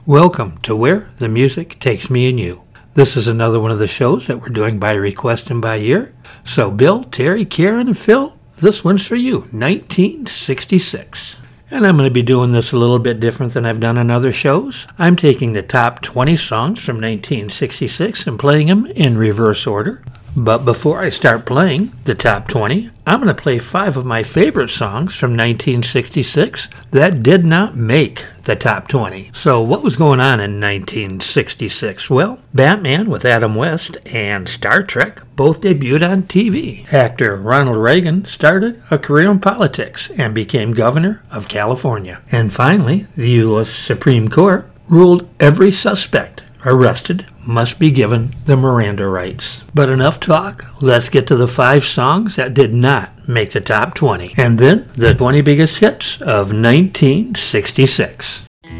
Welcome to Where the Music Takes Me and You. This is another one of the shows that we're doing by request and by ear. So Bill, Terry, Karen, and Phil, this one's for you, 1966. And I'm going to be doing this a little bit different than I've done on other shows. I'm taking the top 20 songs from 1966 and playing them in reverse order. But before I start playing the top 20, I'm going to play 5 of my favorite songs from 1966 that did not make the top 20. So what was going on in 1966? Well, Batman with Adam West and Star Trek both debuted on TV. Actor Ronald Reagan started a career in politics and became governor of California. And finally, the U.S. Supreme Court ruled every suspect arrested must be given the Miranda rights. But enough talk, let's get to the 5 songs that did not make the top 20. And then the 20 biggest hits of 1966.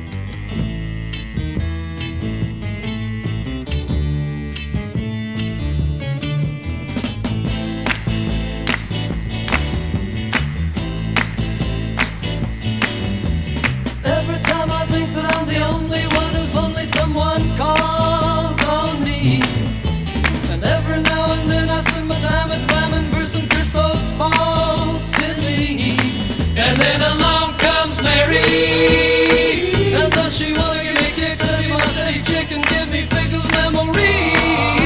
Every time I think that I'm the only one who's lonely, someone calls on me. And every now and then I spend my time at Ryman verse and Christos falsely. And then along comes Mary, and does she wanna give me kicks? Said you must say chicken, give me pickled memories.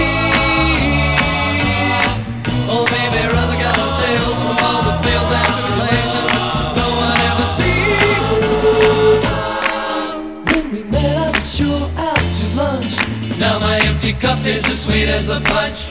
Oh baby, rather got no tales from all the fails and tribulations no one ever sees. When we met I was sure out to lunch. Now my empty cup tastes as sweet as the punch.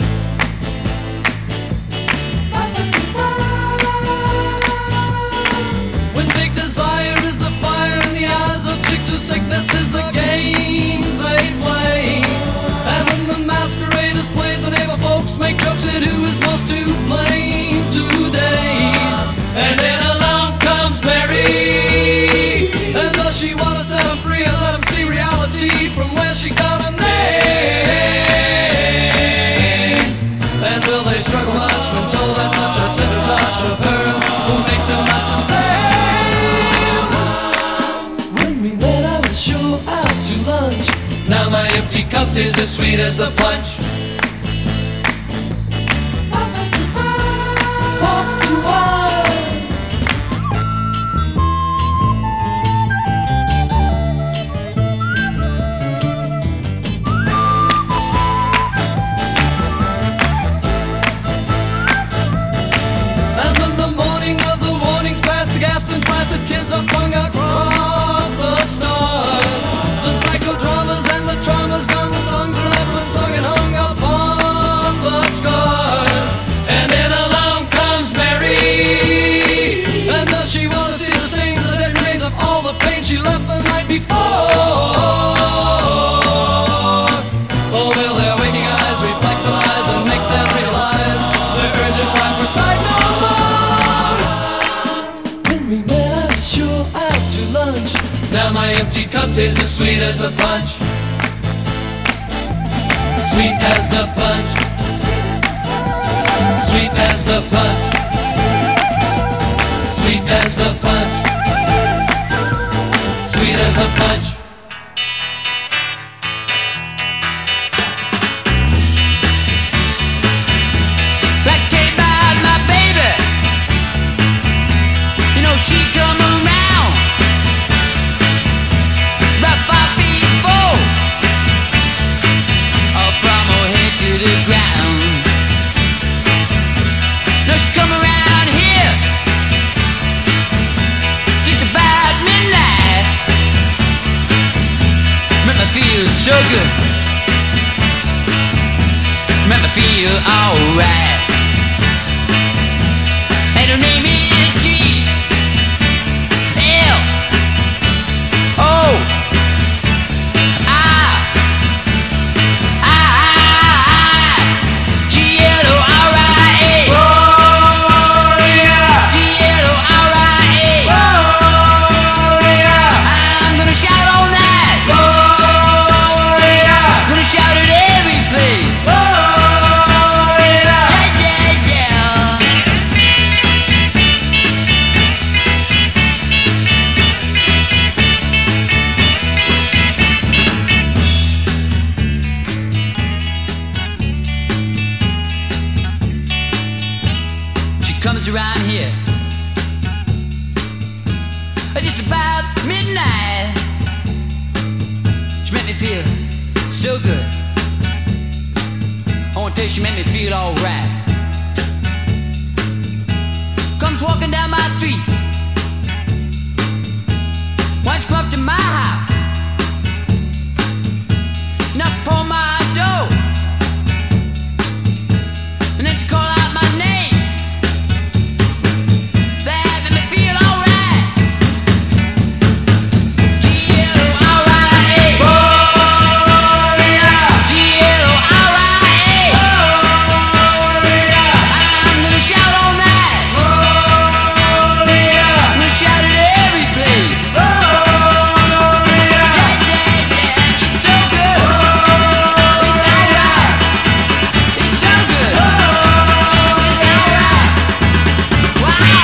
When big desire is the fire in the eyes of chicks whose sickness is the games they play. And when the masquerade is played, the neighbor folks make jokes at who is most to blame today. And then along comes Mary, and does she want to set him free and let him see reality from where she got her name? And will they struggle much when told that such a tender touch of hers will make them not the same? When we met I was sure out to lunch. Now my empty cup is as sweet as the punch. Pop to wine. And when the morning of the warnings past the gas and placid kids are flung across the stars, the psychodramas and the traumas gone, the songs are never sung and hung upon the scars. And then along comes Mary, and does she want to see the stains, the dead remains of all the pain she left the night before? Oh, will their waking eyes reflect the lies and make them realize their urgent cry for sight no more? When we met I was sure out to lunch. Now my empty cup tastes as sweet as the punch. Sweet as the punch. Sweet as the punch. Sweet as the punch. Sweet as the punch. Like take about my baby. You know she come around. She's about 5'4", from her head to the ground. No, she come around here just about midnight. Make me feel so good. Make me feel alright. And her name is G L O I G L O R I A. G L O R I A. I'm gonna shout all night. Gonna shout at every place. Yeah, down here at just about midnight. She made me feel so good. I want to tell you, she made me feel alright. Comes walking down my street. Why don't you come up to my house? Knock upon my door, and then you call out my name. That made me feel alright. G-L-O-R-I-A. G-L-O-R-I-A. I'm gonna shout all night. I'm gonna shout it every place. Yeah, it's so good. It's alright. It's so good. It's alright. Wow.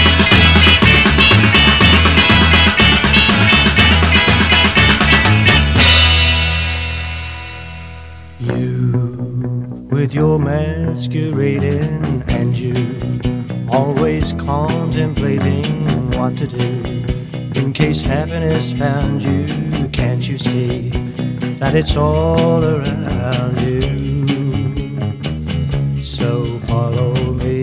You, with your masquerading, and you always contemplating what to do in case happiness found you. Can't you see that it's all around you? So follow me.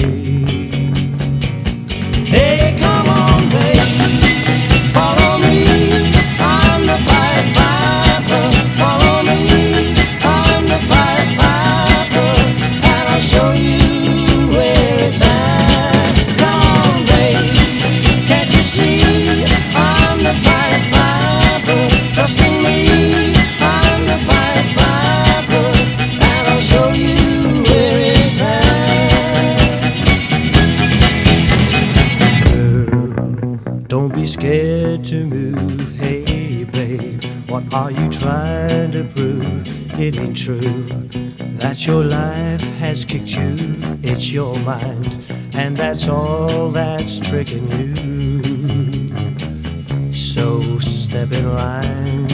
Hey, come on, baby, follow me. I'm the Pied Piper. Follow me. I'm the Pied Piper, and I'll show you where it's at. Come on, baby, can't you see? I'm the Pied Piper. Trust in me. I'm the Pied Piper, and I'll show you where it's at. Girl, don't be scared to move. Hey, babe, what are you trying to prove? It ain't true that your life has kicked you. It's your mind, and that's all that's tricking you. So step in line.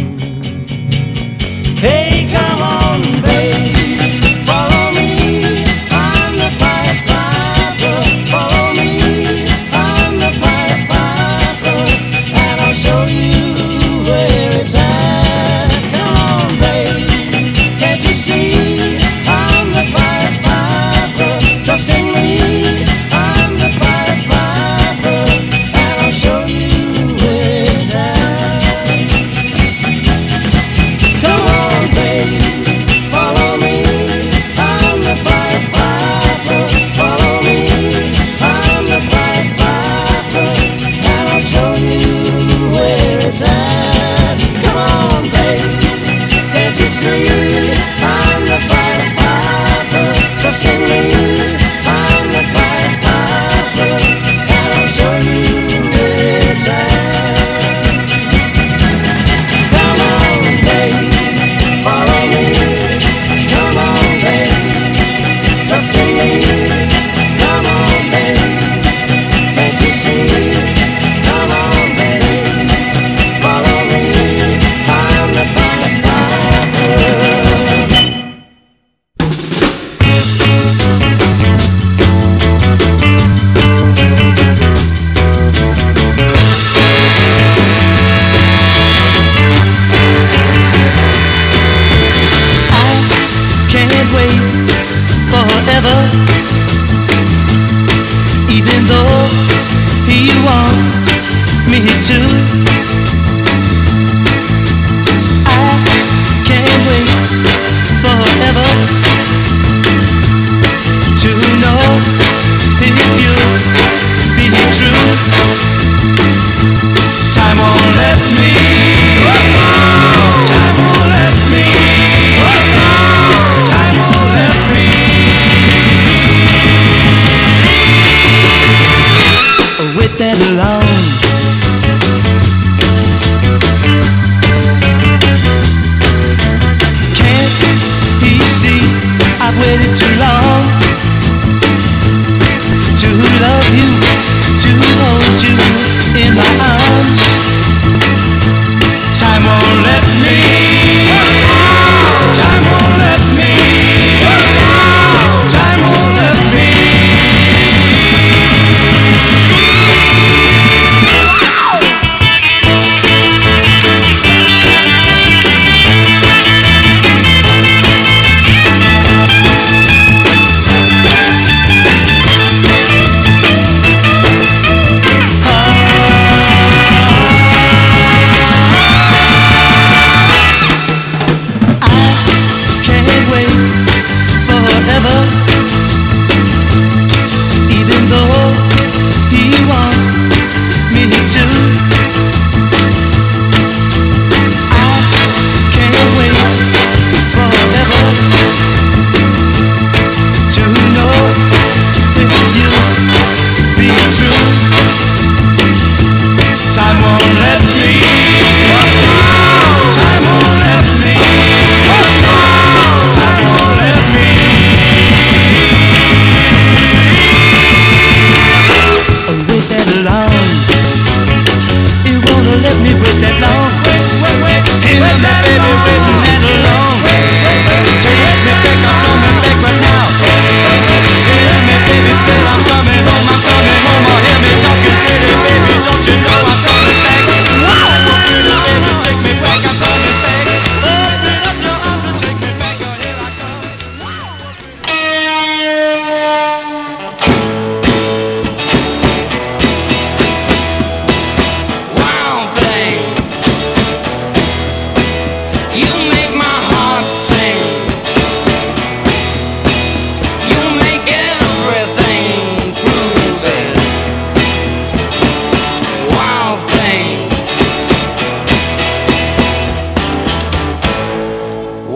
Hey, come on, baby, follow me. I'm the Pied Piper. Follow me. I'm the Pied Piper, and I'll show you where it's at. Come on, baby, can't you see? I'm the Pied Piper. Trust in me. I'm the Pied Piper, and I'll show you where it's at. Come on, baby, follow me. I'm the Pied Piper. Follow me. I'm the Pied Piper, and I'll show you where it's at. Come on, baby, can't you see? I'm the Pied Piper. Trust in me. I'm the Pied Piper, and I'll show you where it's at. Come on, baby, follow me. Come on, baby, trust in me. Come on, baby, can't you see? Come on, baby, follow me. I'm the Pied Piper.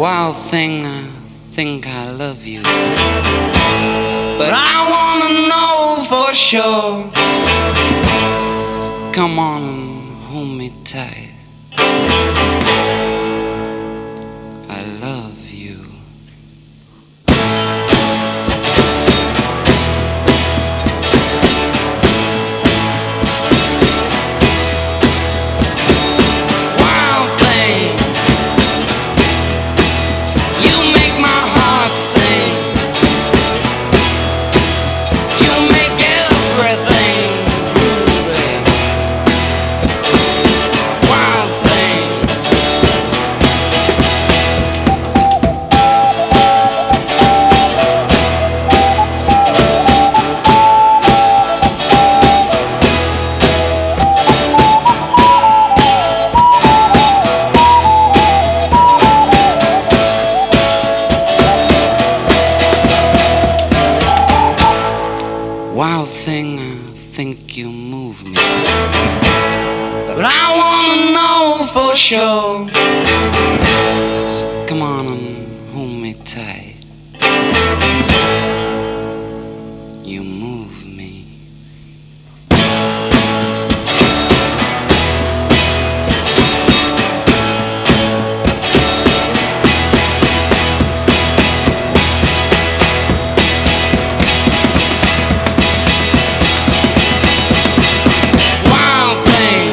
Wild thing, I think I love you. But I wanna know for sure. So come on and hold me tight. I love you. Wild thing, you make my heart sing. You make everything groovy. Wild thing. Wild thing, I think you move me. But I wanna know for sure. So come on and hold me tight. You move me. Wild thing,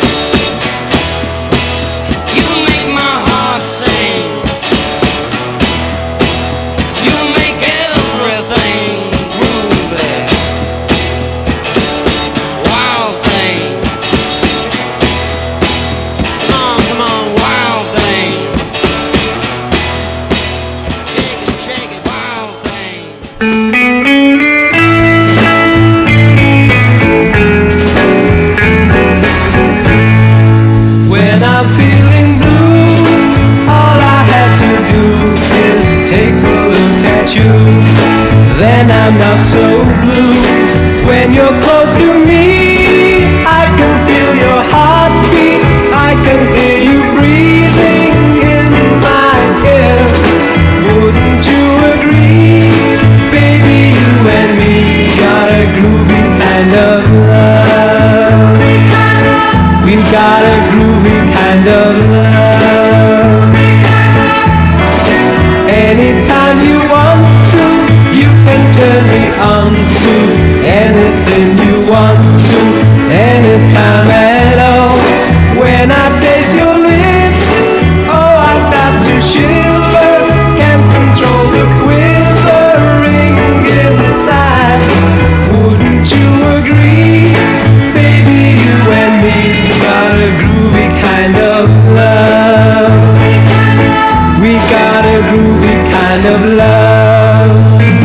you make my heart sing. You make everything groovy. Wild thing, come on, wild thing. Shake it, wild thing. When I'm feeling blue, all I have to do is take a look at you. Then I'm not so blue. When you're close to me, I can feel your heartbeat. I can hear you breathing in my ear. Wouldn't you agree? Baby, you and me got a groovy kind of love. We got a groovy kind of love. Anytime you want to, you can turn me on to anything you want to, anytime at all. When I taste your lips, oh, I start to shiver. Can't control the quivering inside. Wouldn't you agree? Baby, you and me got a groovy kind of love. We got a groovy kind of love.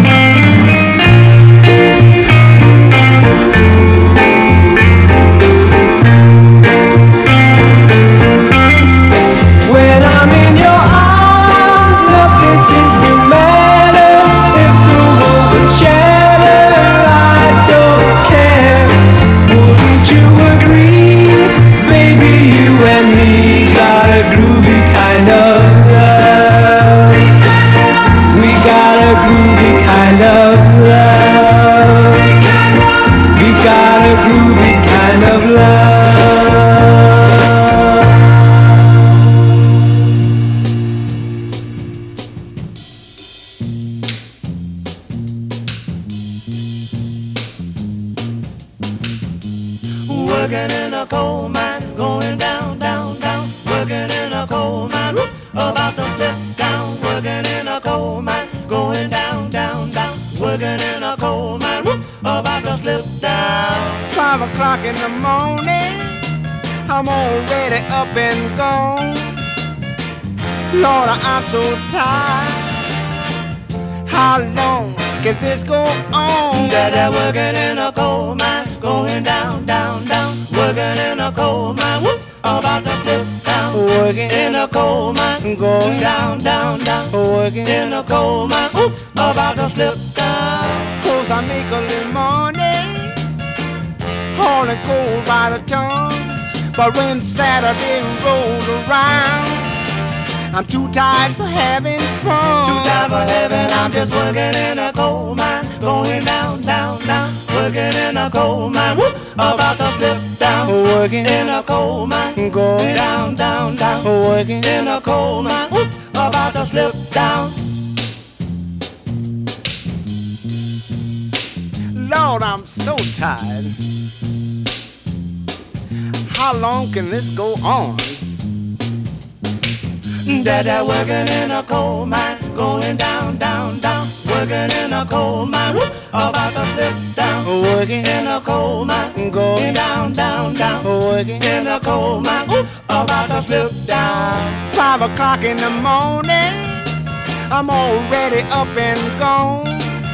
When I'm in your arms, nothing seems to matter. If the world would shatter, I don't care. Wouldn't you agree? Baby, you and me got a groovy kind of love. We got a groovy kind of love. We got a groovy kind of love. Working in a coal mine, going down, down, down. Working in a coal mine, whoop, about to slip down. Working in a coal mine, going down, down, down. Working in a coal mine, whoop, about to slip down. 5 o'clock in the morning, I'm already up and gone. Lord, I'm so tired. How long can this go on? That working in a coal mine, going down, down, down. Working in a coal mine, whoop, about to slip down. Working In a coal mine, going down, down, down. working. In a coal mine, oops, about to slip down. 'Cause I make a little money, hauling coal by the ton. But when Saturday rolls around, I'm too tired for having fun. Too tired for having, I'm just working in a coal mine. Going down, down, down. Working in a coal mine. Whoop, about to slip down. Working in a coal mine. Going down, down, down. Working in a coal mine. Whoop, about to slip down. Lord, I'm so tired. How long can this go on? Dada working in a coal mine, going down, down, down. Working in a coal mine, whoop, about to slip down. Working in a coal mine, going down, down, down. Working in a coal mine, whoop, about to slip down. 5 o'clock in the morning, I'm already up and gone.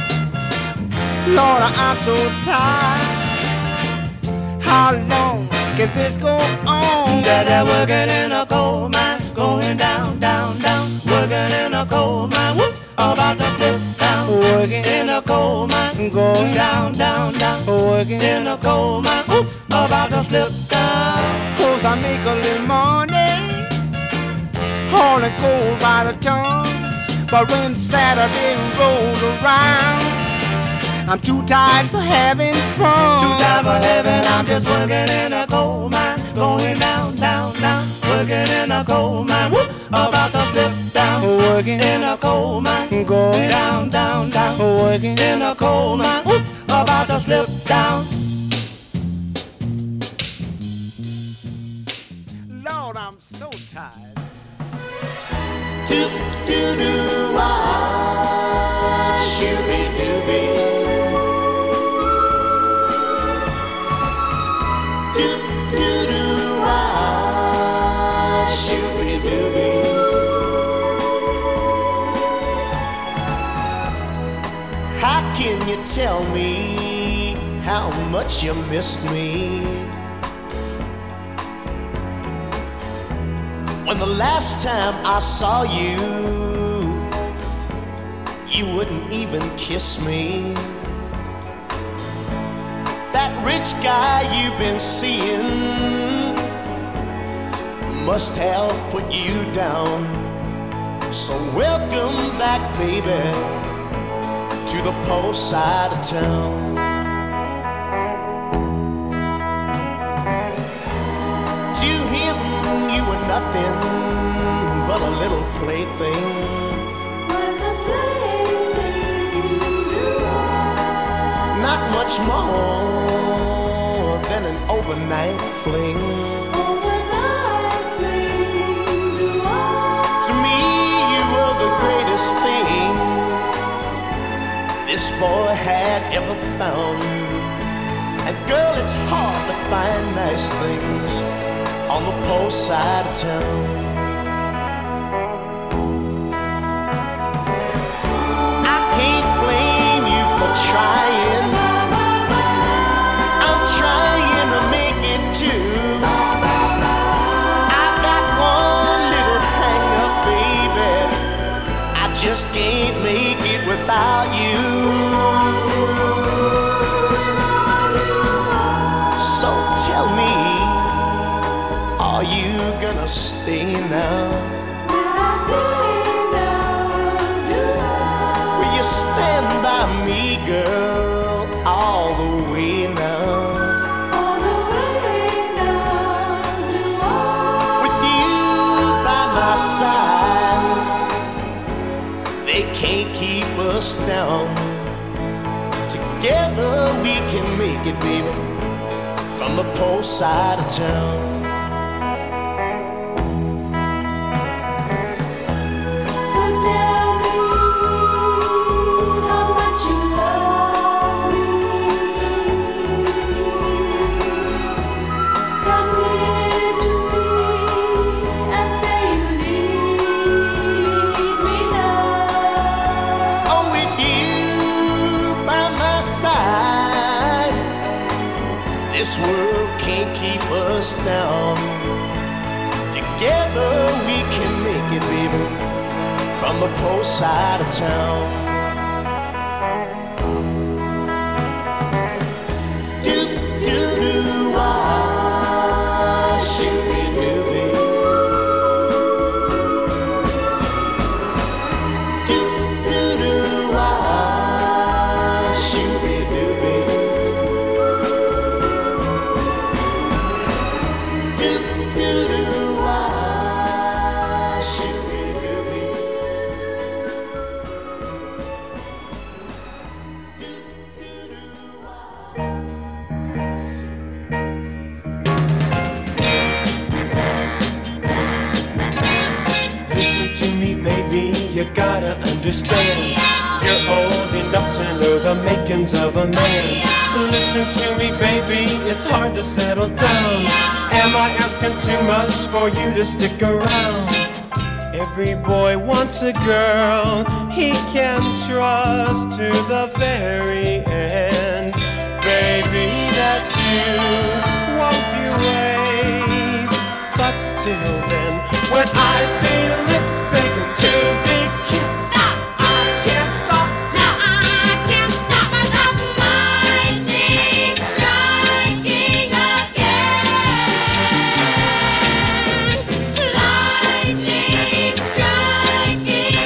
Lord, I'm so tired. How long can this go on? Dada working in a coal mine, going down, down, down. Working in a coal mine, whoop, about to slip down. Working in a coal mine, going down, down, down. Working in a coal mine, whoop, about to slip down. 'Cause I make a little money, hauling coal by the ton. But when Saturday rolls around, I'm too tired for having fun. Too tired for having, I'm just working in a coal mine. Going down, down, down. Working in a coal mine. Whoop, about to slip down. Working in a coal mine. Going down, down, down. Working in a coal mine. Whoop, about to slip down. Lord, I'm so tired. Do do do wah, shooby dooby. Do do do wah, shooby dooby. How can you tell me how much you missed me? When the last time I saw you, you wouldn't even kiss me. That rich guy you've been seeing must have put you down. So welcome back, baby, to the poor side of town. To him you were nothing but a little plaything. Was a plaything, not much more than an overnight fling. overnight fling. To me you were the greatest thing this boy had ever found. And girl, it's hard to find nice things on the poor side of town. I can't blame you for trying. I'm trying to make it too. I've got one little hang up, baby. I just can't make it without you. So tell me, are you gonna stay now? Will I stay now? Will you stand by me, girl, all the way now? All the way now. With you by my side, they can't keep us down. Together we can make it, baby, from the poor side of town. So tell me how much you love me. Come near to me and say you need me now. Oh, with you by my side, this world can't keep us down. Together we can make it, baby, from the poor side of town. Do do do wah, shooby dooby. you gotta understand, you're old enough to know the makings of a man. Listen to me, baby, it's hard to settle down. Am I asking too much for you to stick around? Every boy wants a girl he can trust to the very end. Baby, that's you, won't you wait? But till then, when I see lips begging to be kissed, Stop! I can't stop. Stop! I can't stop myself. Lightning striking again. Lightning striking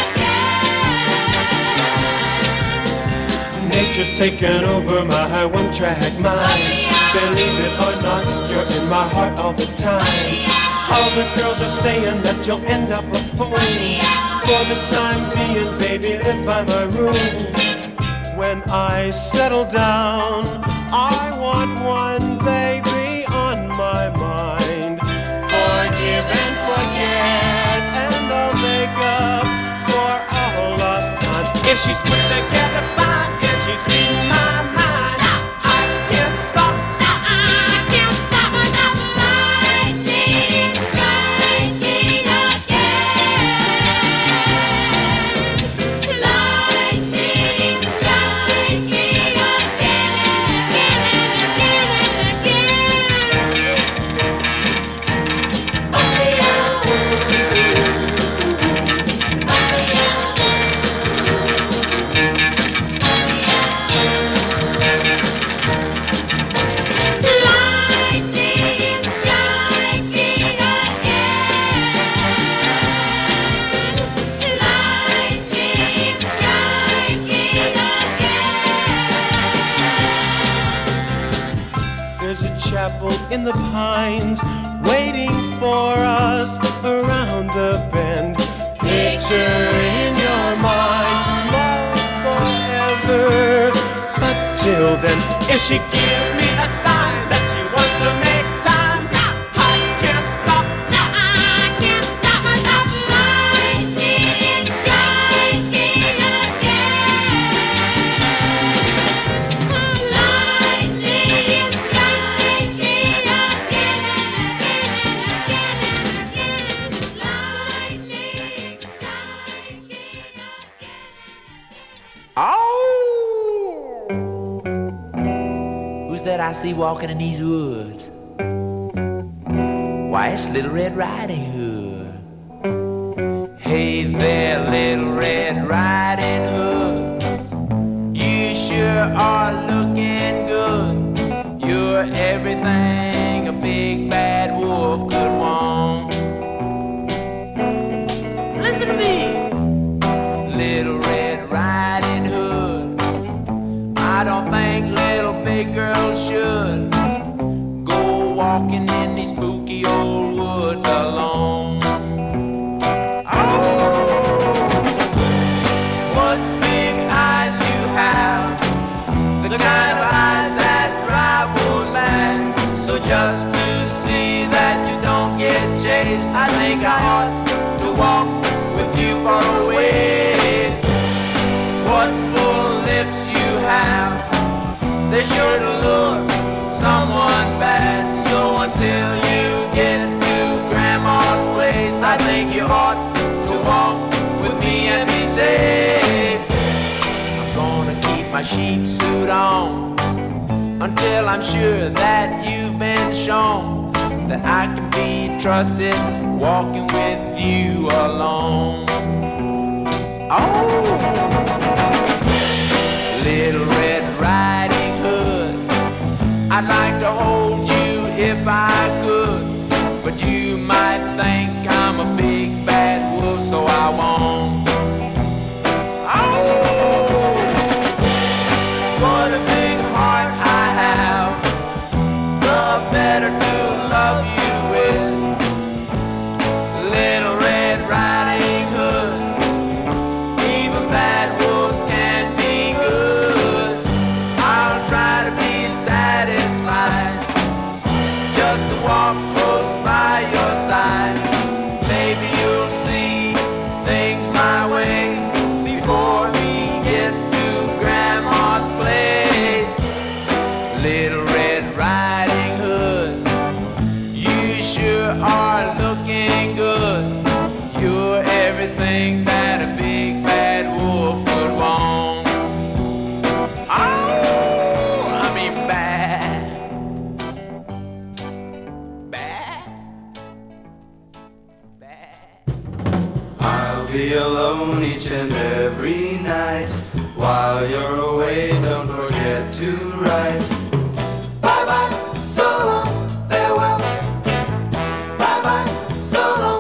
again. Nature's taken over my one-track mind. Believe it or not, you're in my heart all the time. All the girls are saying that you'll end up a fool. For the time being, baby, live by my rules. When I settle down, I want one baby on my mind. Forgive and forget, and I'll make up for all lost time. If she's put together fine, if she's in my mind, Stop! I can't stop. Stop! I can't stop myself. Lightning striking again. Lightning striking again There's a chapel in the pines waiting for us around the bend. Picture in your mind love forever. But till then, if she gives me a sign that she wants to make time, Stop! I can't stop. Stop! I can't stop myself. Lightning striking again. Lightning striking again. Lightning striking again. Oh! Who's that I see walking in these woods? Why, it's Little Red Riding Hood. Hey there, Little Red Riding Hood. You sure are looking good. You're everything a big bad wolf could want. Listen to me, Little Red Riding Hood. I don't think little big girls should go walking in these spooky old woods alone. Oh, what big eyes you have, the kind of eyes that drive wolves mad. So just to see that you don't get chased, I think I ought to walk with you for a ways. What full lips you have, they sure to lure someone bad. So until you get to Grandma's place, I think you ought to walk with me and be safe. I'm gonna keep my sheep suit on until I'm sure that you've been shown that I can be trusted walking with you alone. Oh, Little Red Riding Hood, I'd like to hold you if I could, but you might think I'm a big bad wolf, so I won't. Oh, what a big heart I have, the better to love you with. Little Red Riding anything that a big bad wolf would want. Oh, I mean bad. Bad. Bad. I'll be alone each and every night. While you're away, don't forget to write. Bye-bye, so long, farewell. Bye-bye, so long.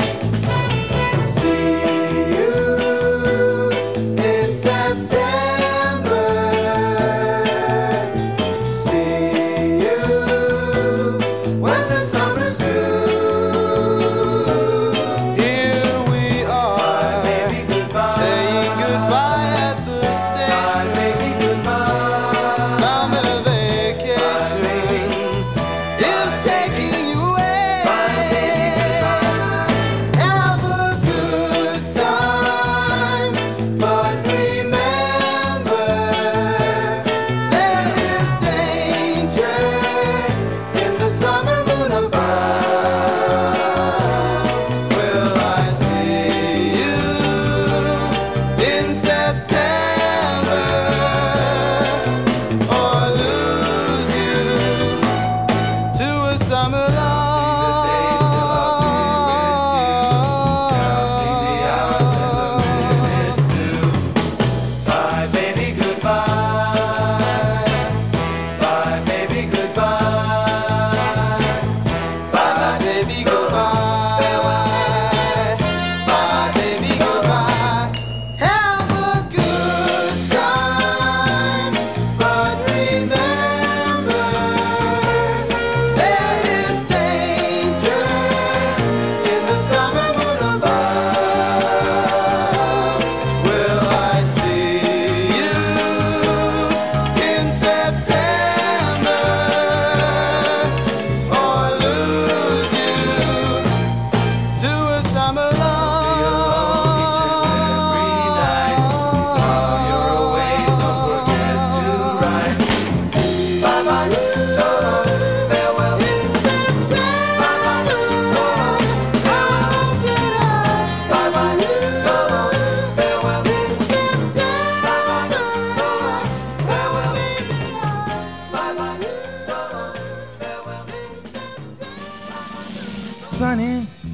See you in September. See you when the summer's through. Here we are, baby, goodbye. Saying goodbye at the station. Baby, goodbye. Summer vacation is taking you away. Have a good time, but remember there is danger in the summer moon above. Will I see you in September or lose you to a summer love? Bye, baby, goodbye. Bye, baby, goodbye. Bye, baby, goodbye. Bye, baby, goodbye. Have a good time, but remember there is danger in the summer moon above. Will I see you in September or lose you to a summer love? While you're away, don't forget to write. Bye-bye, so long, farewell. Bye-bye, so long, farewell. Bye-bye, so long, farewell. Bye-bye, so long, farewell. Bye-bye, so long, farewell. Sunny,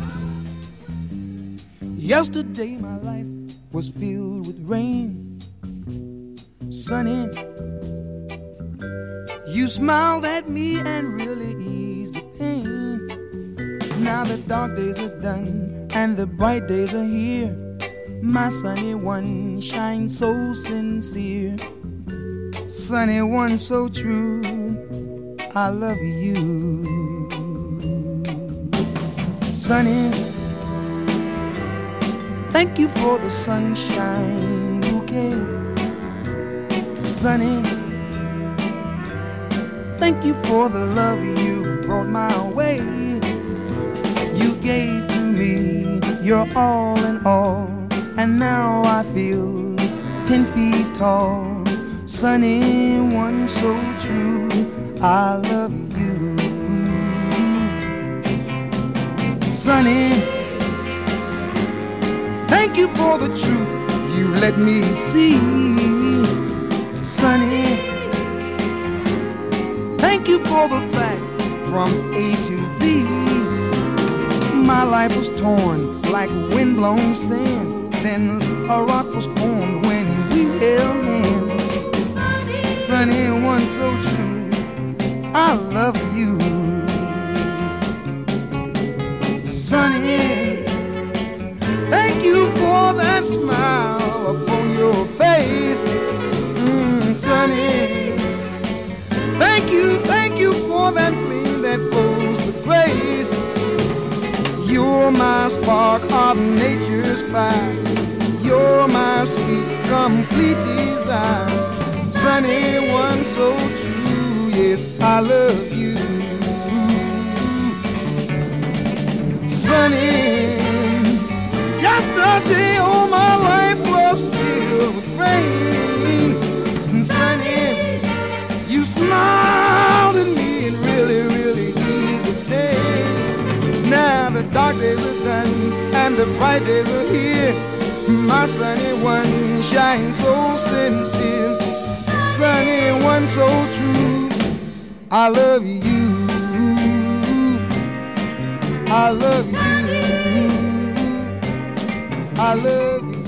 yesterday my life was filled with rain. Sunny, you smiled at me and really eased the pain. Now the dark days are done and the bright days are here. My sunny one shines so sincere. Sunny one so true, I love you. Sunny, thank you for the sunshine bouquet. Sunny, thank you for the love you brought my way. You gave to me your all in all, and now I feel 10 feet tall. Sunny one so true, I love you. Sunny, thank you for the truth you let me see. Sunny, thank you for the facts from A to Z. My life was torn like windblown sand. Then a rock was formed when we held hands. Sunny one so true, I love you. Sunny, thank you for that smile upon your face. Sunny, thank you for that gleam that flows with grace. You're my spark of nature's fire. You're my sweet, complete desire. Sunny one so true, yes, I love you. Sunny, yesterday all my life was filled with rain. Sunny, you smiled at me and really eased the day. Now the dark days are done and the bright days are here. My sunny one shines so sincere, sunny one so true. I love you, I love you, I love you.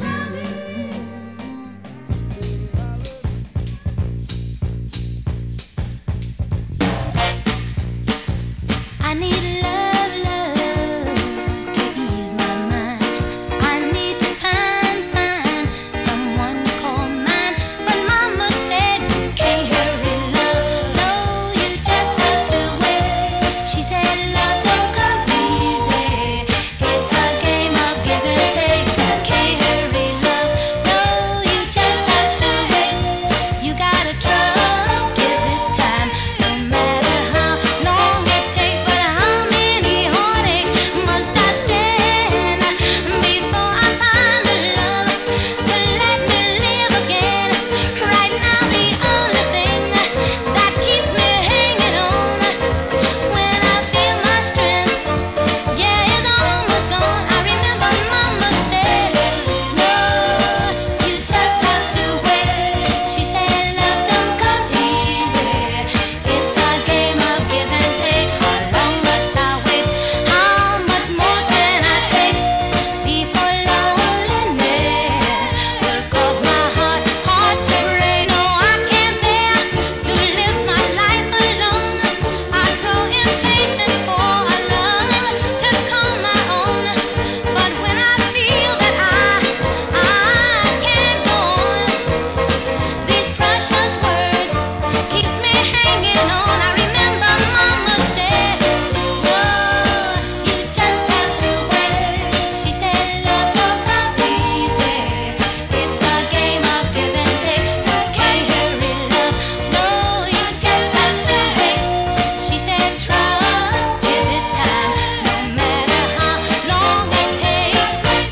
I need love, love to ease my mind. I need to find someone to call mine. But Mama said you can't hurry love. No, you just have to wait. She said love don't come easy. It's a game of give and take. You can't hurry love. No, you just have to wait. You gotta trust, give it time. No matter how long it takes, but how many heartaches must I stand before I find the love to let me live again? Right now the only thing that keeps me hanging on when I feel my strength, yeah, it's almost gone. I remember Mama said, no, you just have to wait. She said love don't come easy. It's a game of give and take. How long must I wait? How much more can I take before loneliness will cause my heart to break? No, I can't bear to live my life alone. I grow impatient for a love to call my own. But when I feel that I can't go on, these precious words keeps me hanging on. I remember Mama said, no, you just have to wait. She said love don't come easy. It's a game of give and take. You can't hurry love. No, you just have to wait. She said trust, give it time. No matter how long it takes.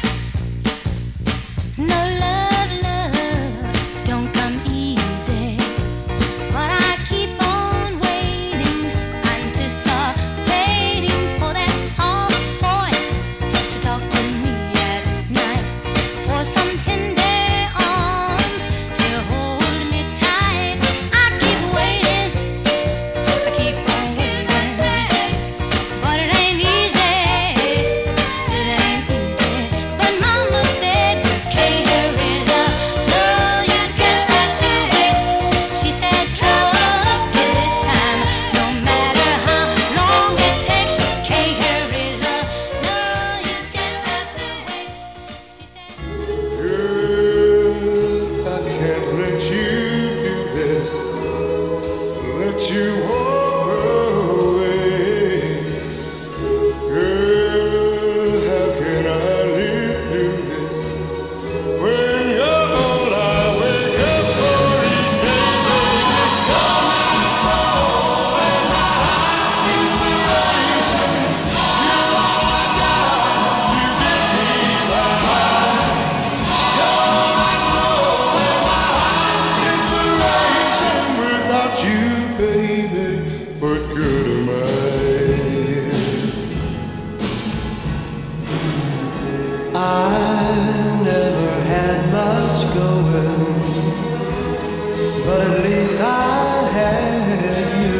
No love, love don't come easy. But I keep on waiting anticipating for that soft voice to talk to me at night, for some tender arms to hold me tight. I keep waiting, I keep on waiting, but it ain't easy, it ain't easy. But Mama said you can't hurry love. No, you just have to wait. She said trust, give it time. No matter how long it takes, you can't hurry love. No, you just have to wait. She said. I can't let you do this, let you walk away. Girl, how can I live through this when you're all I wake up for each day, baby? You're my soul and my inspiration. You're all I got to get me by. You're my soul and my inspiration. Without you, baby, what good am I? I never had much going, but at least I had you.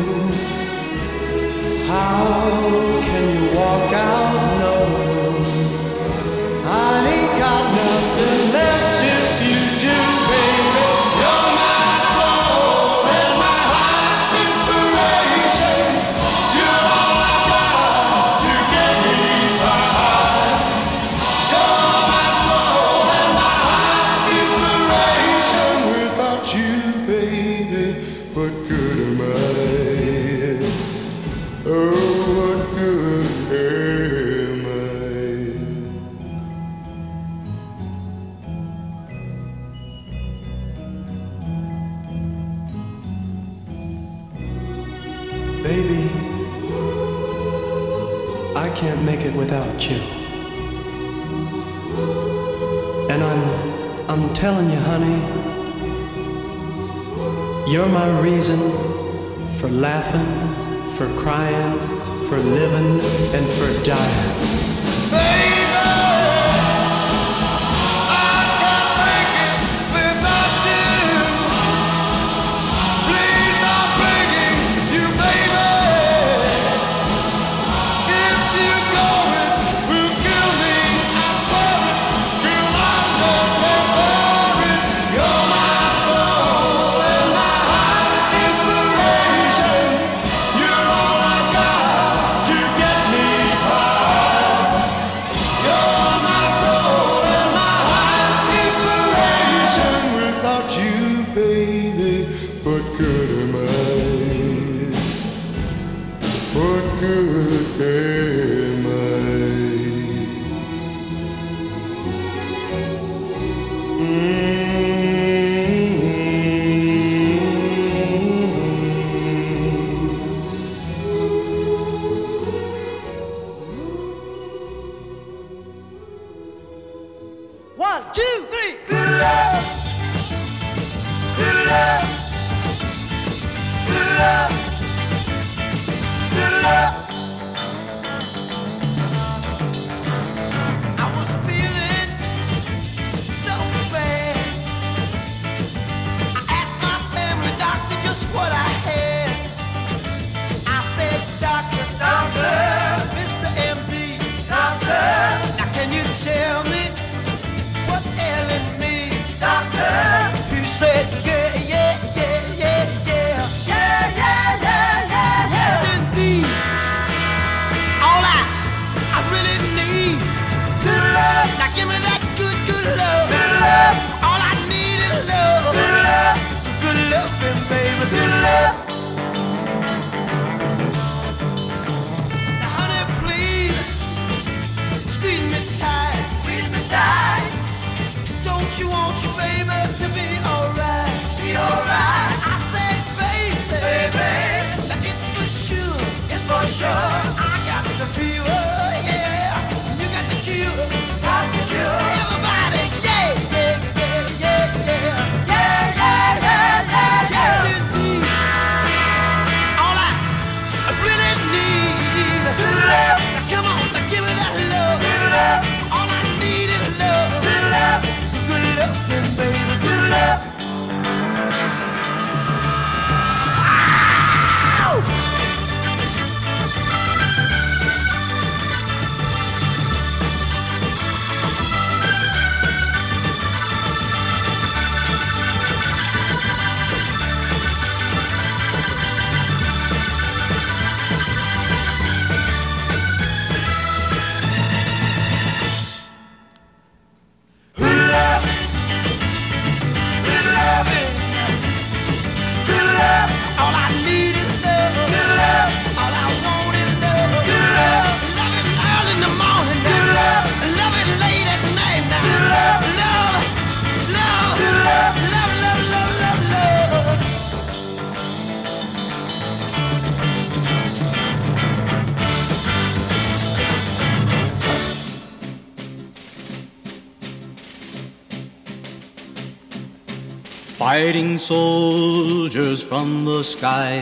How can you walk out knowing I ain't got nothing left if you do, baby? You're my soul and my heart inspiration. You're all I got to get me by. You're my soul and my heart inspiration. Without you, baby, what good am I? Oh, what good am I? Baby, I can't make it without you. And I'm telling you, honey, you're my reason for laughing, for crying, for living, and for dying. Baby! 1, 2, 3. Good love. Good love. Good love. Good love. I was feeling so bad. I asked my family doctor just what I had. I said, doctor, doctor, Mr. MD, doctor, now can you tell me what's ailing me, doctor? He said, yeah, yeah, yeah, yeah, yeah, yeah, yeah, yeah, yeah, yeah. Indeed, all I really need, good love. Now give me that good, good love, good love. All I need is love, good love, good loving, baby, good love. Now, honey, please, squeeze me tight, squeeze me tight. Don't you want your baby to be alright? Be alright. I said, baby, baby, now it's for sure, it's for sure. I got the fever, yeah. You got the cure, got the cure. Everybody, yeah, yeah, yeah, yeah, yeah, yeah, yeah, yeah, yeah, yeah. Indeed, all I really need is love. Now come on, now give me that love, love. All I need is love, love. Good loving, baby, good love. Fighting soldiers from the sky,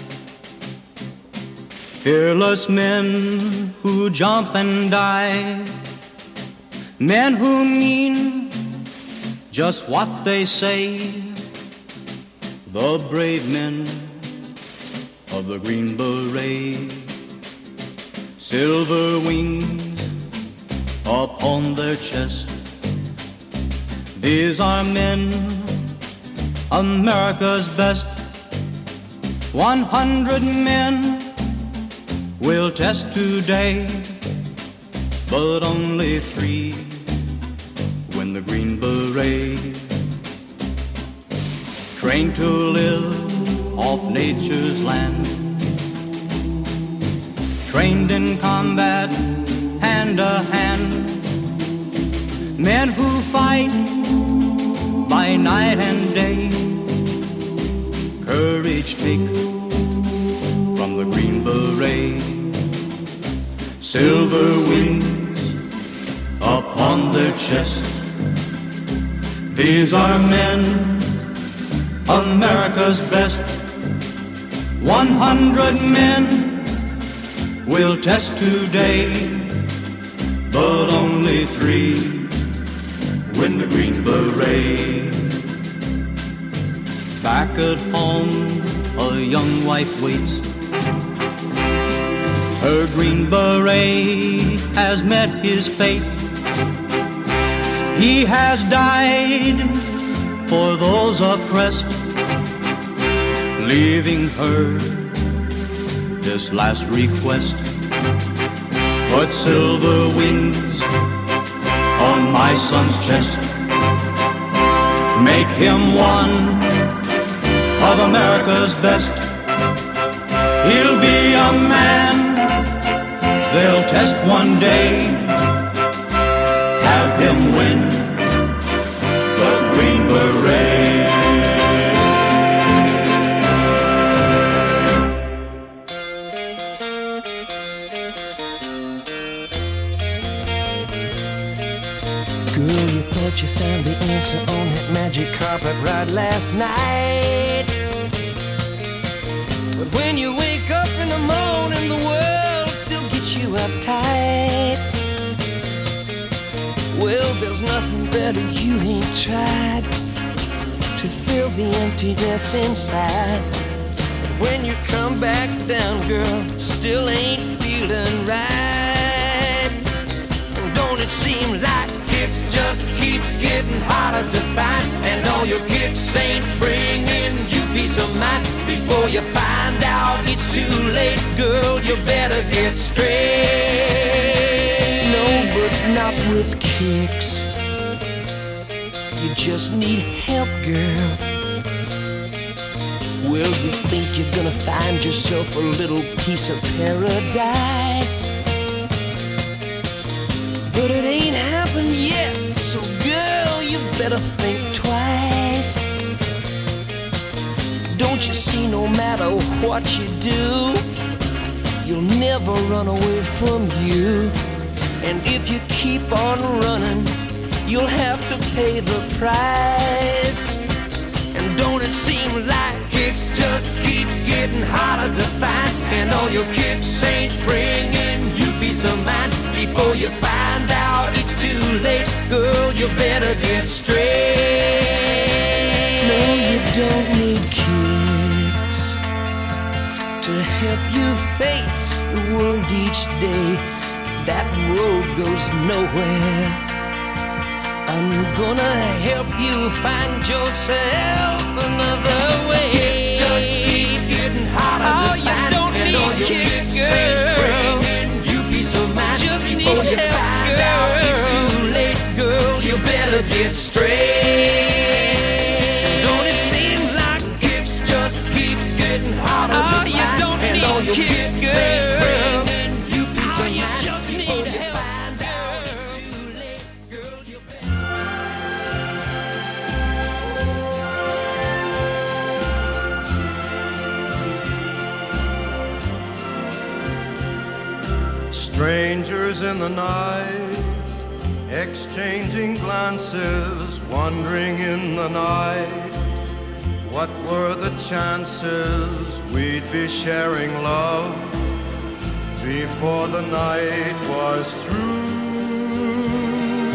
fearless men who jump and die, men who mean just what they say, the brave men of the Green Beret, silver wings upon their chest. These are men, America's best. 100 men will test today, but only 3 win the Green Beret. Trained to live off nature's land, trained in combat hand to hand, men who fight by night and day, courage take from the Green Beret, silver wings upon their chest. These are men, America's best. 100 men will test today, but only 3 win the Green Beret. Back at home, a young wife waits. Her Green Beret has met his fate. He has died for those oppressed, leaving her this last request. Put silver wings on my son's chest, make him one of America's best. He'll be a man they'll test one day, have him win the Green Beret. Good you thought you found the answer on that magic carpet ride last night. But when you wake up in the morning, the world still gets you uptight. Well, there's nothing better you ain't tried to fill the emptiness inside. But when you come back down, girl, still ain't feeling right. Don't it seem like it's just keep getting harder to find, and all your kicks ain't bringing you peace of mind? Before you find out it's too late, girl, you better get straight. No, but not with kicks. You just need help, girl. Well, you think you're gonna find yourself a little piece of paradise, but it ain't happened yet. So girl, you better think twice. Don't you see, no matter what you do, you'll never run away from you. And if you keep on running, you'll have to pay the price. And don't it seem like kicks just keep getting harder to find, and all your kicks ain't bringing you peace of mind? Before you find out it's too late, girl, you better get straight. No, you don't need kicks to help you face the world each day. That road goes nowhere. I'm gonna help you find yourself another way. Kicks just keep getting harder to find, you don't and need all your kicks, girl. You peace of mind. Just before you help, find girl. Out it's too late, girl. You better get straight. And don't it seem like kicks just keep getting harder to find? You don't and need all your kicks, girl. You peace of mind. Just need help. Strangers in the night, exchanging glances, wandering in the night. What were the chances we'd be sharing love before the night was through?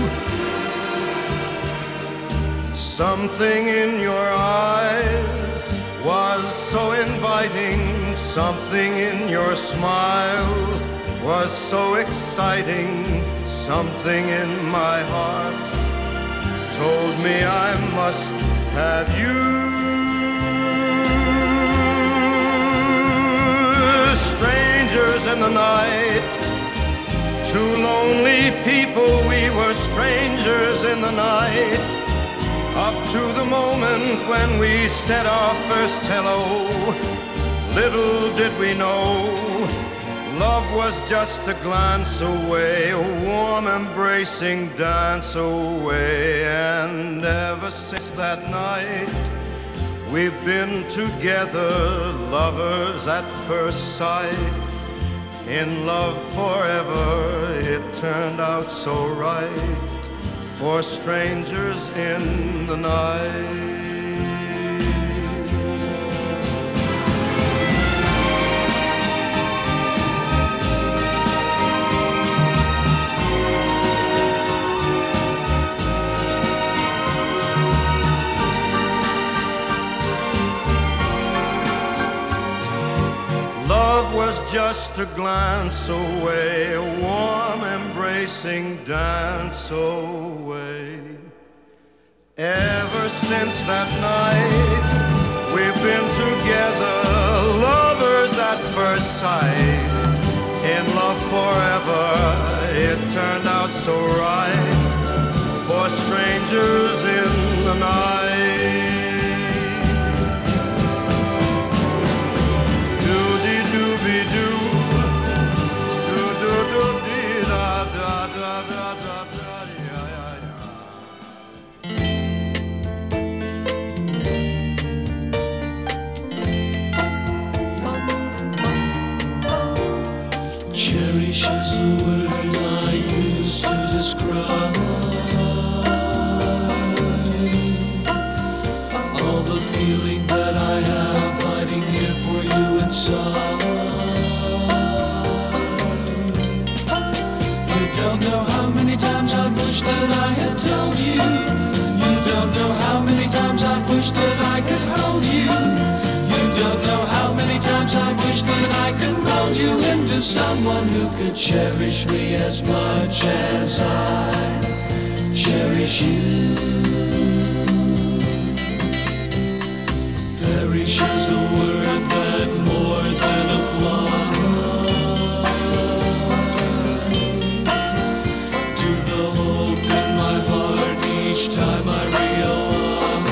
Something in your eyes was so inviting, something in your smile was so exciting, something in my heart told me I must have you. Strangers in the night, two lonely people, we were strangers in the night, up to the moment when we said our first hello. Little did we know, love was just a glance away, a warm embracing dance away. And ever since that night, we've been together, lovers at first sight. In love forever, it turned out so right, for strangers in the night. Love was just a glance away, a warm embracing dance away. Ever since that night, we've been together, lovers at first sight. In love forever, it turned out so right, for strangers in the night. Cherish is a word I use to describe into someone who could cherish me as much as I cherish you. Perish is the word that more than applies to the hope in my heart each time I realize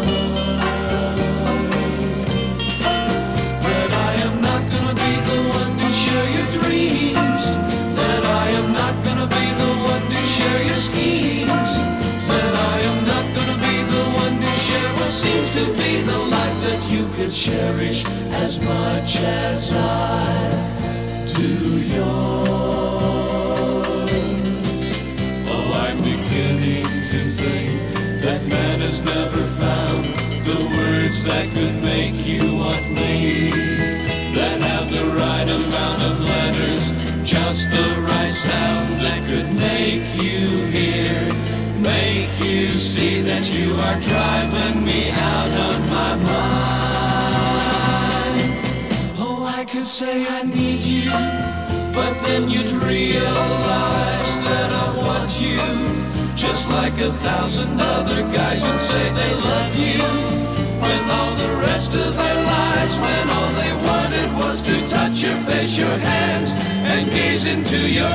that I am not gonna be the one to share your dreams, that I am not gonna be the one to share your schemes, that I am not gonna be the one to share what seems to be the life that you could cherish as much as I do yours. Oh, I'm beginning to think that man has never found the words that could make you want me, that have the right amount of letters, just the right sound that could make you hear, make you see that you are driving me out of my mind. Oh, I could say I need you, but then you'd realize that I want you, just like 1,000 other guys would say they love you, with all the rest of their lives, when all they wanted was to touch your face, your hands, and gaze into your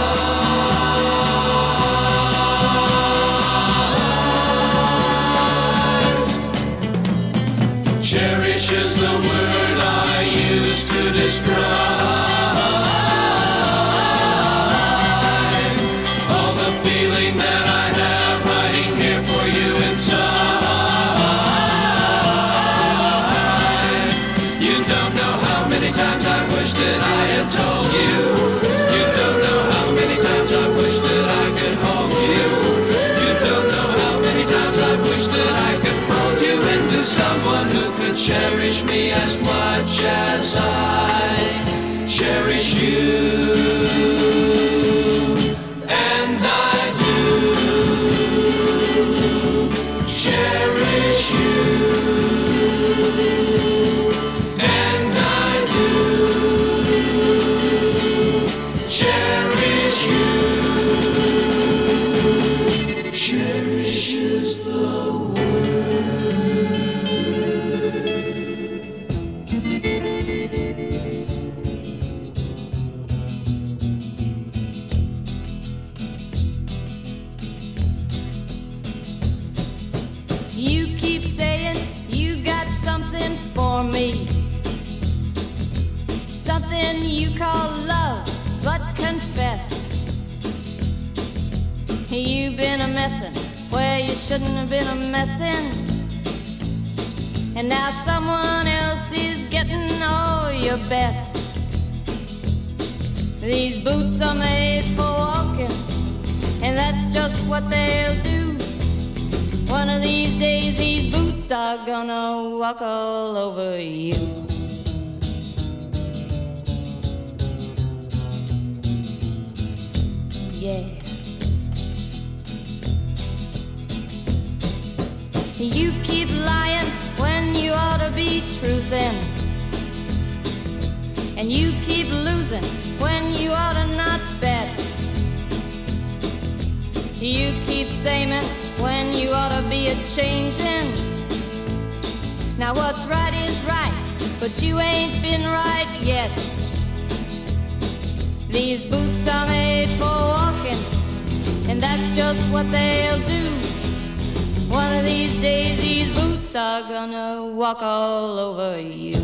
eyes. Cherish is the word I use to describe all the feeling that I have hiding here for you inside. You don't know how many times I wish that I had told you. You don't know how many times I wish that I could hold you. You don't know how many times I wish that I could mold you into someone who could cherish me as much as I cherish you. And I do cherish you. And I do cherish you. Cherish is the You keep saying you got something for me, something you call love, but confess you've been a messin' where you shouldn't have been a messin', and now someone else is getting all your best. These boots are made for walking, and that's just what they'll do. One of these days these boots are gonna walk all over you. Yeah. You keep lying when you ought to be truthin', and you keep losing when you ought to not bet. You keep saying when you ought to be a-changin'. Now what's right is right, but you ain't been right yet. These boots are made for walking, and that's just what they'll do. One of these days these boots are gonna walk all over you.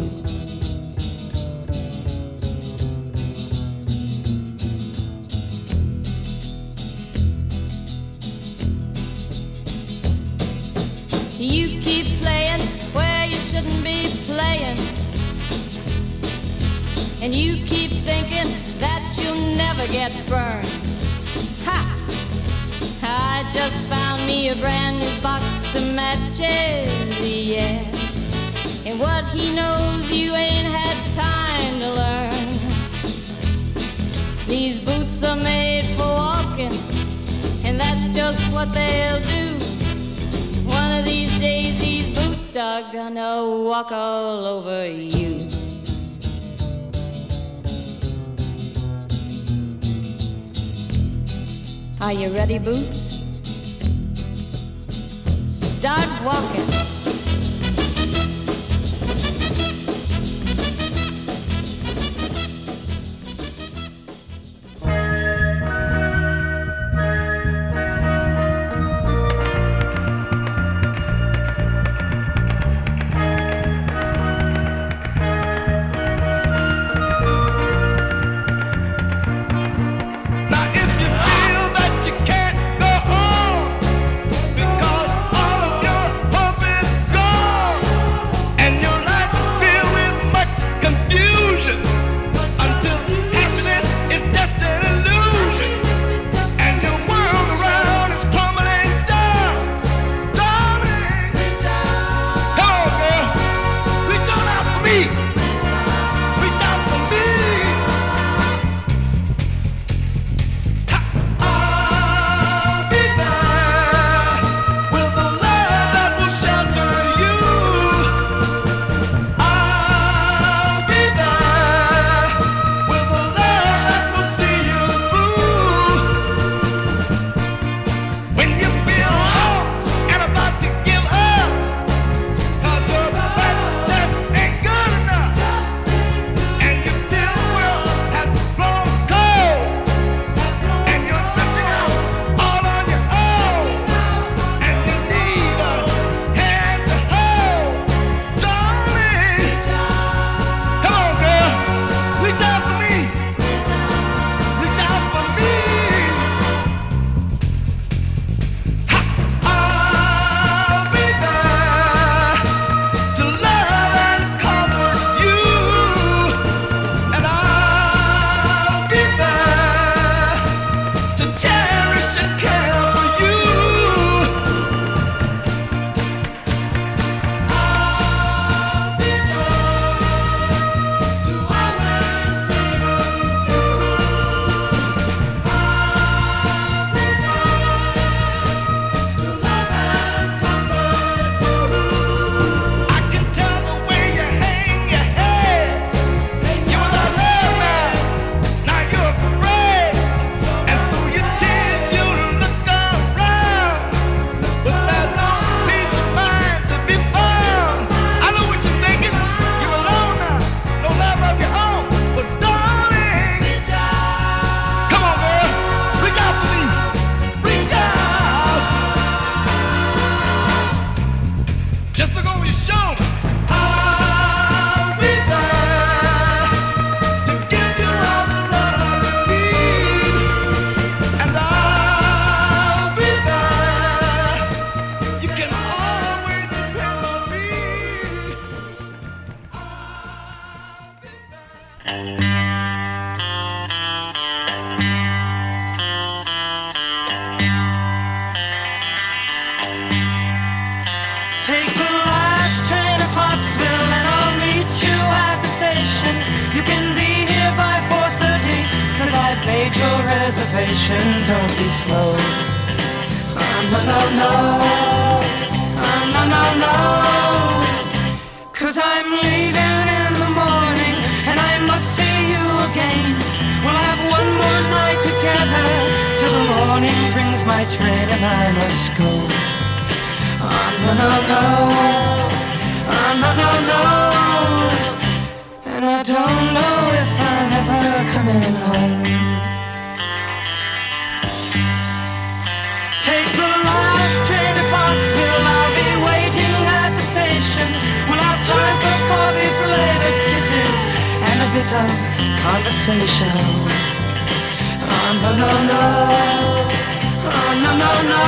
You keep playing where you shouldn't be playing, and you keep thinking that you'll never get burned. Ha! I just found me a brand new box of matches, yeah. And what he knows you ain't had time to learn. These boots are made for walking, and that's just what they'll do. One of these days these boots are gonna walk all over you. Are you ready, Boots? Start walking. Now if you feel that you can't go on because all of your hope is gone and your life is filled with much confusion until happiness is just an illusion and your world around is crumbling down, darling, come on girl, reach on out for me, reach out for me. I'll be there with a love that will shelter you. I'll be there with a love that will see you through. When you feel lost and about to give up, 'cause your best just ain't good enough, and you feel the world has grown cold. And you're drifting out all on your own, and you need a hand to hold, darling. Come on, girl, reach out for me, reach out for me. I'll be there to love and comfort you, and I'll be there to cherish and care for you. I'll be there to always see you through. I'll be there to love and comfort you. I can tell the way you hang your head. You're not love now. Now you're afraid. And through your tears you look around, but there's no peace of mind to be found. I know what you're thinking. You're alone now, no love of your own. But darling, come on, girl, reach out for me, reach out. Just look over your shoulder. I'll be there to give you all the love you need, and I'll be there. You can always depend on me. Take the last train to Pottsville and I'll meet you at the station. You can be here by 4:30 'cause I've made your reservation. Don't be slow. No, no, no. No, no, no. 'Cause I'm leaving in the morning and I must see you again. We'll have one more night together till the morning brings my train and I must go. No, no, no. No, no, no. And I don't know if I'm ever coming home. Take the last train to Pottsville. I'll be waiting at the station. We'll have time for coffee, for later kisses, and a bit of conversation. No, no, no. No, no, no.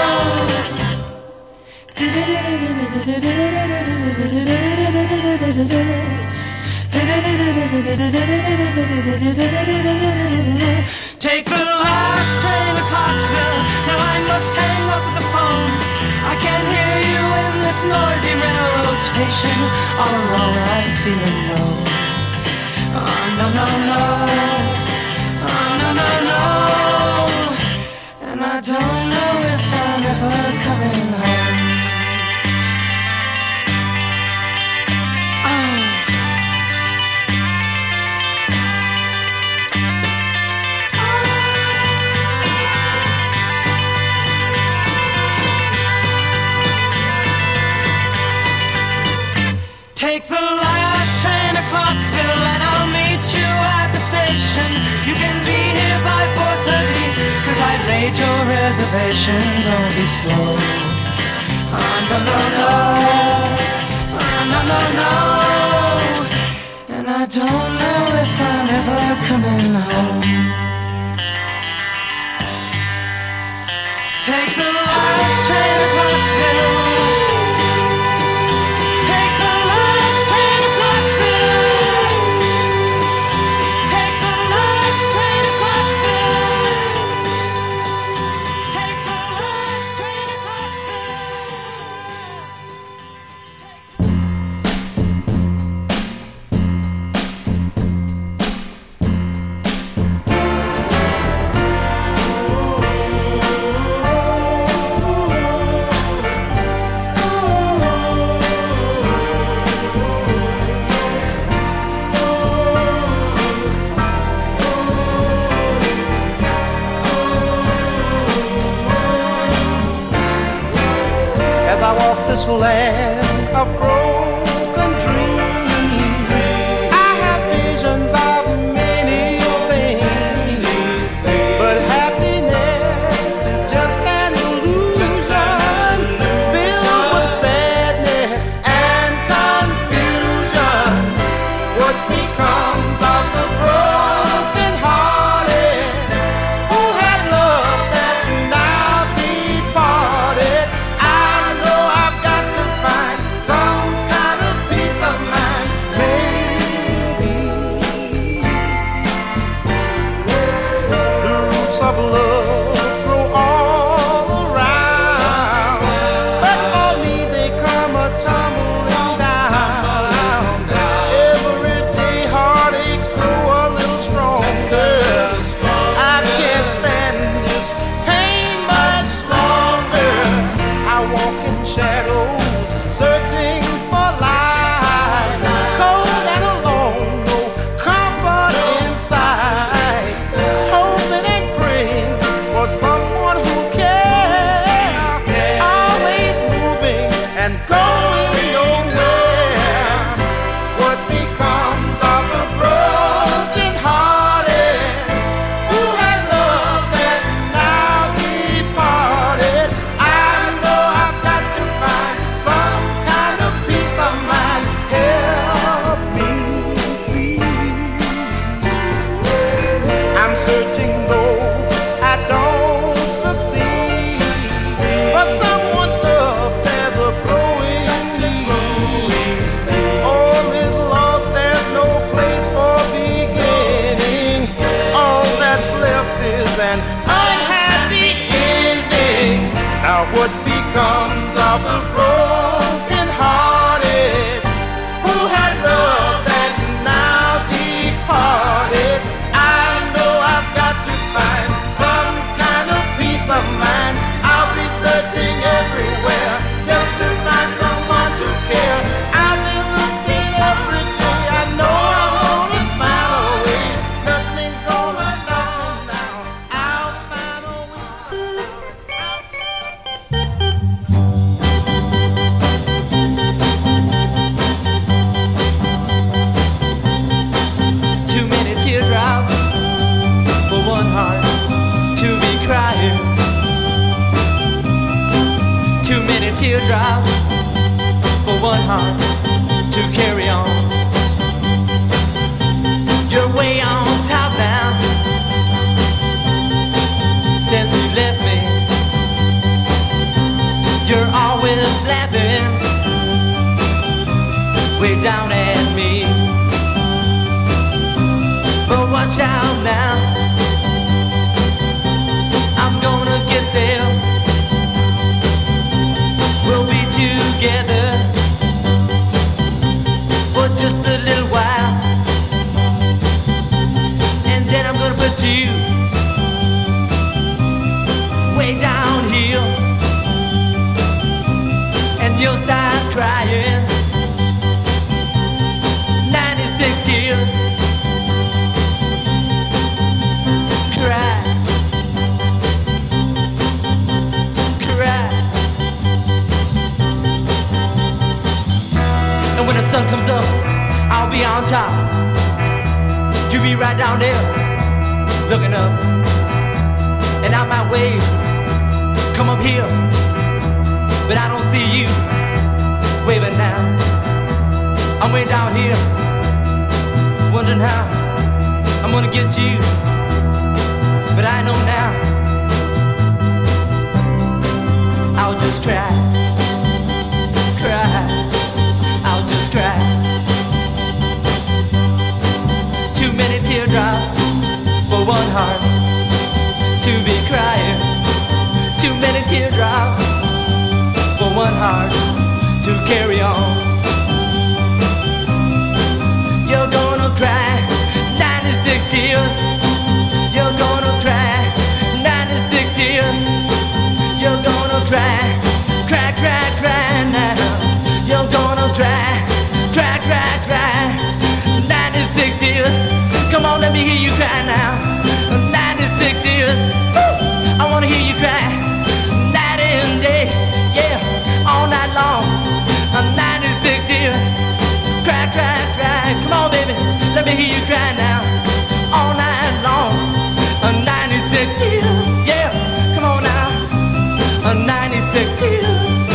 Take the last train to Pottsville. Now I must hang up the phone. I can't hear you in this noisy railroad station. All alone I'm feeling low. No, no, no. No, no, no. And I don't know if I'm ever coming home. slow. No, no, no. No, no, no. And I don't know if I'm ever coming home. Take the last train to Clarksville. Take the last train to Clarksville. Take the last train to Clarksville. Take the last train to As I walk this land of broken dreams, I have visions of many things, but happiness is just an illusion filled with sadness and confusion. What becomes of the broken hearted who had love that's now departed? I know I've got to find some kind of peace of mind, maybe. The roots of love grow all around, but for me they come a tumbling down. Every day heartaches grow a little stronger. I can't stand this pain much longer. I walk in shadows, searching for light. Cold and alone, no comfort inside. Hoping and praying for someone who cares. Always moving and going nowhere. What becomes of the broken hearted who had love that's now departed? I know I've got to find some kind of peace of mind. Help me, please. I'm searching though I don't succeed, but someone's love there's a growing need. All is lost, there's no place for beginning. All that's left is an unhappy ending. Now what becomes of the broken hearted who had love that's now departed? I know I've got to find some kind of peace of mind. I'll be searching everywhere just to find someone to care. I've been looking every day. I know I'm gonna find a way. Nothing gonna stop me now. I'll find a way Too many teardrops for one heart to be crying. Too many teardrops for one heart to carry on. You're way on top now since you left me. You're always laughing way down at me. But watch out now, I'm gonna get there. We'll be together for just a little while, and then I'm gonna put you way down here, and you'll start crying 96 tears. Cry, cry. And when the sun comes up, I'll be on top. You be right down there, looking up. And I might wave, come up here, but I don't see you waving now. I'm way down here, wondering how I'm gonna get you, but I know now I'll just cry, I'll just cry. Too many teardrops for one heart to be crying. Too many teardrops for one heart to carry on. You're gonna cry 96 tears. You're gonna cry 96 tears. You're gonna cry, cry, cry, cry now. You're gonna cry, cry, cry, cry 96 tears. Come on, let me hear you cry now. 96 tears. Woo! I wanna hear you cry night and day, yeah, all night long. 96 tears. Cry, cry, cry. Come on, baby, let me hear you cry now. All night long. 96 tears. Yeah, come on now. 96 tears.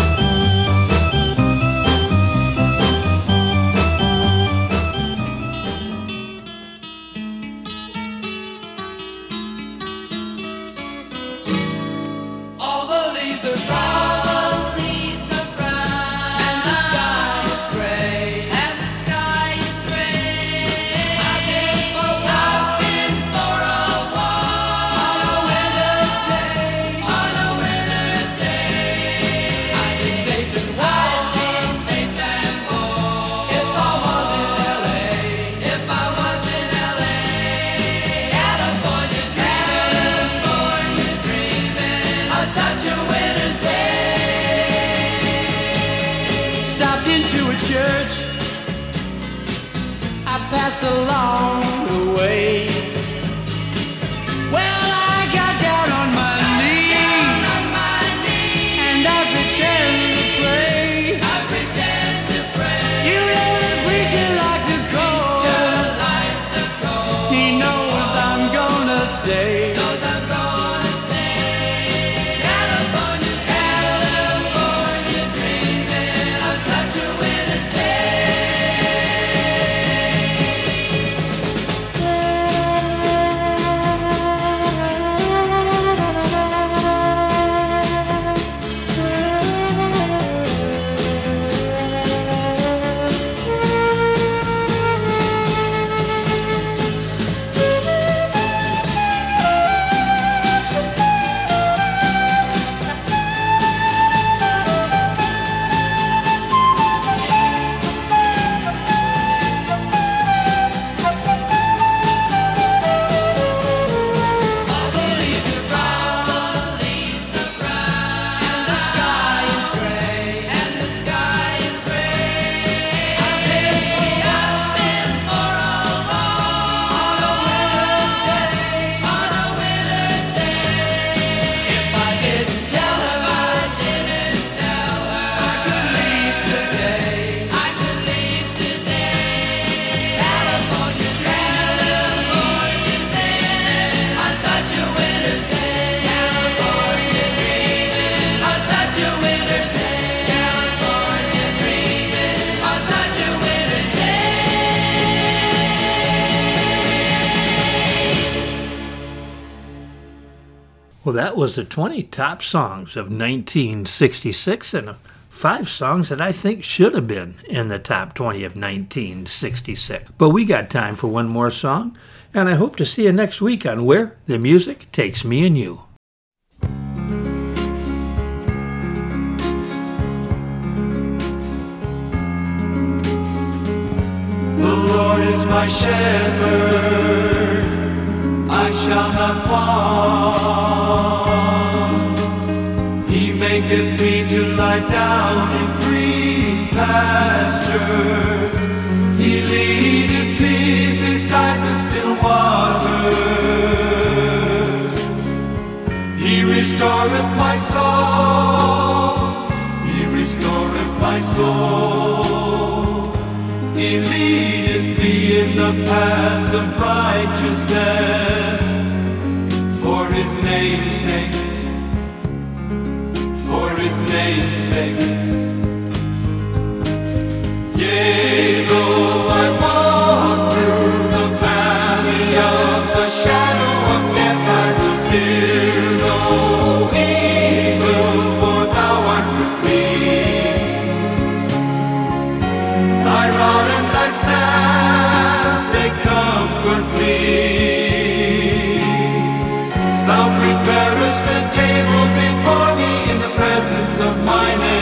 All the leaves are brown, leaves are brown, and the sky is gray, and the sky is gray. I've been for a walk on a winter's day, on a winter's day. I'd be safe and warm, if I was in LA, if I was in LA. California dreaming on such a winter's day. Stopped into a church, I passed along the way. Well, I got down on my knees, and I pretend to pray. You know the preacher like the cold, he knows I'm gonna stay. California dreaming on such a winter's All the leaves are brown, leaves are brown, and the sky is gray, and the sky is gray. I've been for a walk on a winter's day, on a winter's day. If I didn't tell her, I could leave today. I could leave today. California dreaming on such a winter's day. California dreaming on such a winter's day. California dreaming on such a winter's day. Well, that was the 20 top songs of 1966 and 5 songs that I think should have been in the top 20 of 1966. But we got time for one more song, and I hope to see you next week on Where the Music Takes Me and You. The Lord is my shepherd, I shall not want. He maketh me to lie down in green pastures. He leadeth me beside the still waters. He restoreth my soul. He restoreth my soul. He leadeth me in the paths of righteousness for his name's sake. namesake. Yea, though I walk through the valley of the shadow of death, I will fear no evil, for thou art with me. Thy rod and thy staff, they comfort me. Thou preparest a table before me in the presence of mine enemies.